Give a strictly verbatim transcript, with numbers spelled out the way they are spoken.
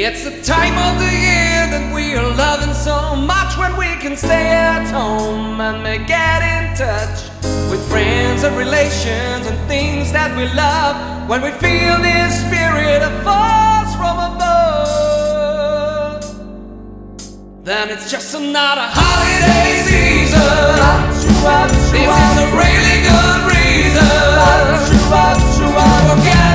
It's the time of the year that we are loving so much, when we can stay at home and may get in touch with friends and relations and things that we love, when we feel this spirit of force from above. Then it's just another holiday season. This is a really good reason to forget